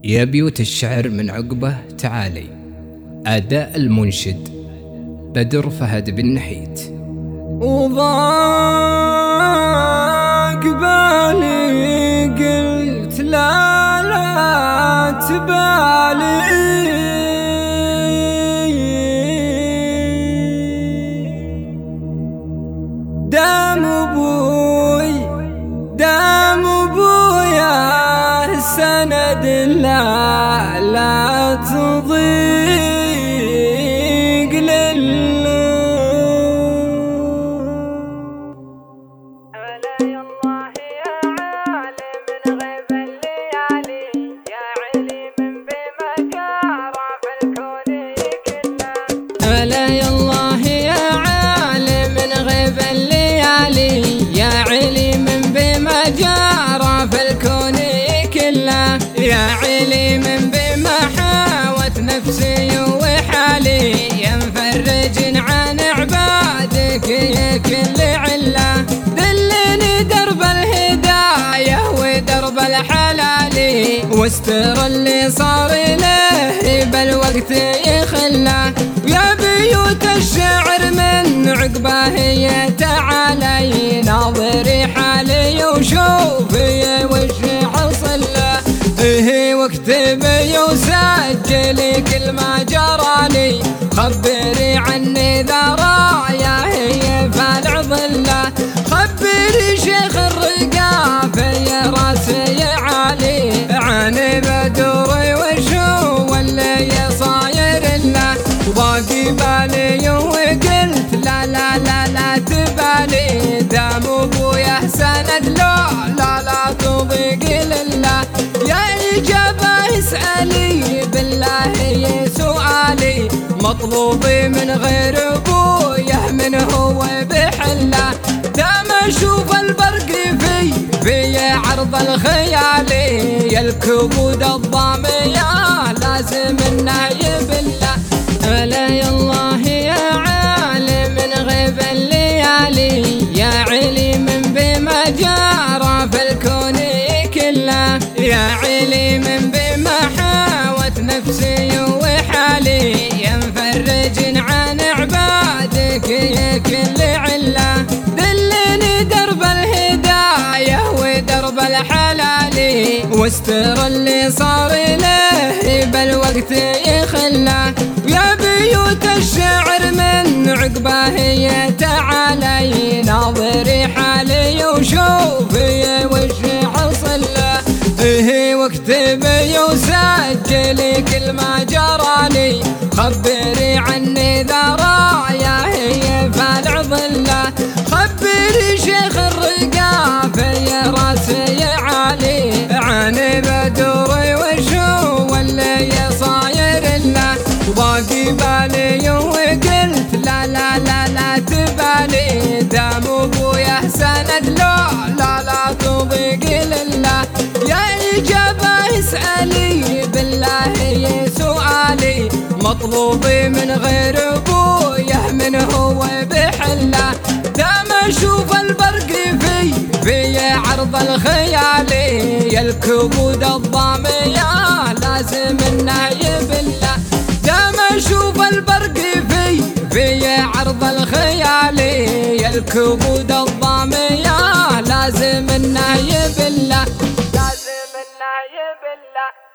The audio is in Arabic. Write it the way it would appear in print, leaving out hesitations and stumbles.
يا بيوت الشعر من عقبه تعالي. أداء المنشد بدر فهد بن نحيت. وضاق بالي قلت لا تبالي، دام ابويا سند لا تضيق لله. علي الله يا عالم من غيب الليالي، يا عليم بما جرى في الكون كله. علي الله يا عالم من غيب الليالي، يا عليم بما جرى في الكون كله. يا عليم بما حاوت نفسي وحالي، يا مفرج عن عبادك يا كل عله. دلني درب الهدايه ودرب الحلال، واستر اللي صار له بالوقت يخله. يا بيوت الشعر من عقبه يا تعالي، ناظري حالي وشوفي وش حصل له. واكتبي وسجلي كل ما جرالي، خبري عني ذرايا هي فالع ظله. خبري شيخ الرقاف يا راسي عالي، عن بدوري وشو واللي صاير له. ضاقي بالي وقلت لا تبالي، دام ابويا سند لا تضيق لله. يا إجابة اسألي بالله يا سؤالي، مطلوبي من غير ابويا من هو بحله. دام اشوف البرق في عرض الخيالي، يا الكبود الضامية لازم انه يبله. علي الله يا عالم من غيب الليالي، يا عليم بما جرى في الكون كله. يا عليم بما حاوت نفسي وحالي، يا مفرج عن عبادك يا كل عله. دلني درب الهدايه ودرب الحلال، واستر اللي صار له بالوقت يخله. يا بيوت الشعر من عقبه يا تعالي، ناظري حالي وشوفي وش حصل له. واكتبي وسجلي كل ما جرالي، خبري عني ذرايا هي فالع ظله. خبري شيخ الرقاف يا راسي عالي، عن بدوري وشو واللي صاير له. ضاقي بالي وقلت لا تبالي، دام ابويا سند لا تضيق لله. يا إجابة اسألي بالله يا سؤالي، مطلوبي من غير ابويا من هو بحله. دام اشوف البرق في عرض الخيالي، يا الكبود الضامية لازم انه يبله. دام اشوف البرق في عرض الخيالي، يا الكبود الضامية لازم انه يبله. لازم انه يبله.